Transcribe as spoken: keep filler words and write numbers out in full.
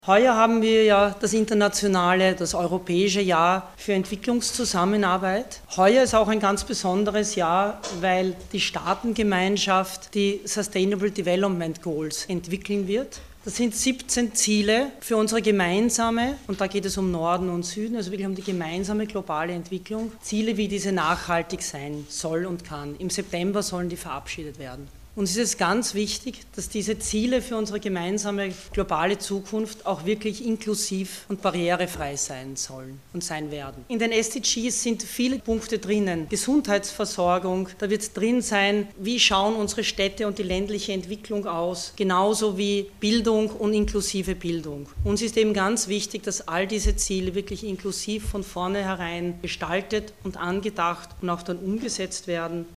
Heuer haben wir ja das internationale, das europäische Jahr für Entwicklungszusammenarbeit. Heuer ist auch ein ganz besonderes Jahr, weil die Staatengemeinschaft die Sustainable Development Goals entwickeln wird. Das sind siebzehn Ziele für unsere gemeinsame, und da geht es um Norden und Süden, also wirklich um die gemeinsame globale Entwicklung. Ziele, wie diese nachhaltig sein soll und kann. Im September sollen die verabschiedet werden. Uns ist es ganz wichtig, dass diese Ziele für unsere gemeinsame globale Zukunft auch wirklich inklusiv und barrierefrei sein sollen und sein werden. In den S D Gs sind viele Punkte drinnen. Gesundheitsversorgung, da wird es drin sein, wie schauen unsere Städte und die ländliche Entwicklung aus, genauso wie Bildung und inklusive Bildung. Uns ist eben ganz wichtig, dass all diese Ziele wirklich inklusiv von vornherein gestaltet und angedacht und auch dann umgesetzt werden.